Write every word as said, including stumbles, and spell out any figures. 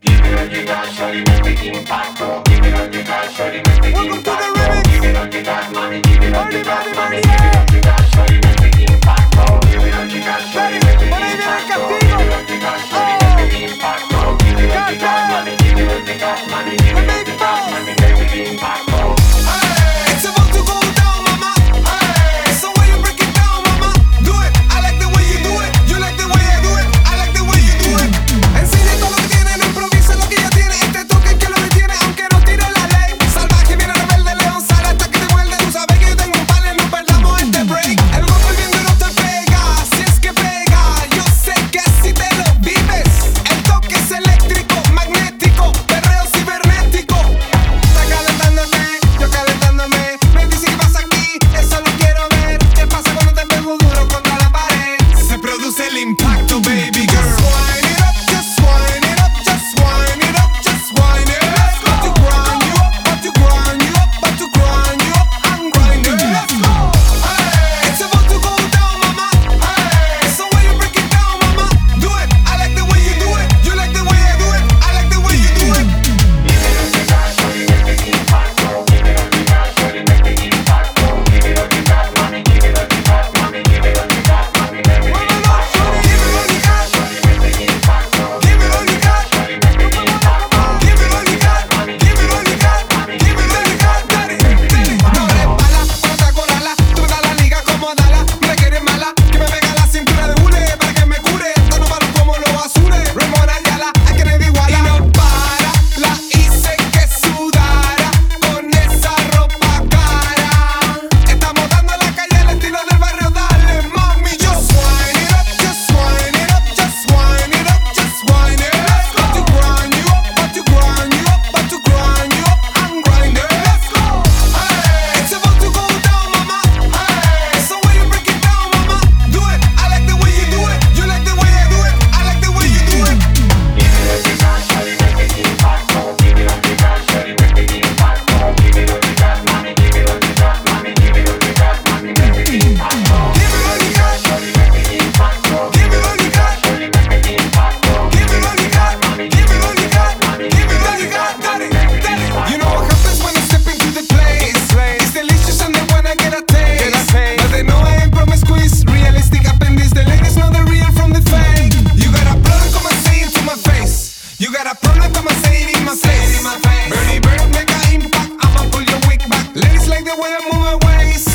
Give it all you got, shawty, make the impact go. Give it all you got, shawty, make the impact go. Give it all you got, mommy, give it all you got, mommy, give it all you got, shawty, make the impact go. Give it all you got, shawty, make the impact go. Give it all you got, shawty, make the impact go. Give it all you got, mommy, give it all you got, mommy, give it all you got, mommy, make the impact go. It's about to go down, mama. So when you break it down, mama, do it. I like the way you do it. You like the way I do it. I like the way you do it. Enseña todo lo que tiene, no improvisa lo que ya tiene. Este toque que lo detiene, aunque no tire la ley. Salvaje viene rebelde, león sale hasta que te muerde. Tú sabes que yo tengo un pan, no perdamos este break. El golpe viendo no te pega, si es que pega. Yo sé que así te lo vives. El toque es eléctrico, magnético, perreo cibernético. Está calentándote, yo calentándome. Me dice qué pasa aquí, eso lo quiero ver. ¿Qué pasa cuando te pego duro contra la pared? Se produce el impacto, baby girl. Just wind it up, just wind it up, just wind it up, just wind it up. About to grind you up, about to grind you up, about to grind you up, and grind it. Let's go. Hey, it's about to go down, mama. Hey, so when you break it down, mama, do it. I like the way you do it. You like the way I do it. I like the way you do it. Give it all you got, shawty, make the impact go. Give it all you got, shawty, make the impact go. Give it all you got, mommy, give it all you got, mommy, give it all you got, mommy, make the impact go. Give it all you got. Shawty, make the impact go. Give it all you got. Shawty, make the impact go. Give it all you got. Give it all you got. Give it all you got. Dale, dale. No eres bala, para corala. Tú me das la liga como Dala. Mira que eres mala. Que me pega la cintura de hule para que me cure. Dando palos como los azules. Ramona Ayala, hay que nadie iguala. Y no para, la hice que sudara con esa ropa cara. Estamos dando la calle al estilo del barrio. Dale, mami. Just wind it up, just wind it up, just wind it up, just wind it up. About to grind you up, about to grind you up, about to grind you up, and grind it. Let's go. Hey, it's about to go down, mama. Hey, so when you break it down, mama, do it. I like the way you do it. You like the way I do it. I like the way you do it. Give it all you got, shawty, make the impact go. Give it all you got, shawty, make the impact go. Give it all you got, mommy, give it all you got, mommy, give it all you got, mommy, make the impact go. Give it all you got. Shawty, make the impact go. Give it all you got. Shawty, make the impact go. Give it all you got. Give it all you got. Give it all you got. Dale, dale. You know what happens when I step into the place? It's delicious and they wanna get a taste. But they know I ain't promiscuous. Realistic appendice. The ladies know the real from the fake. You got a problem, come and say it to my face. You got a problem, come and say it in my face. Birdie bird, make an impact. I'ma pull your wig back. Ladies like the way I move my waist.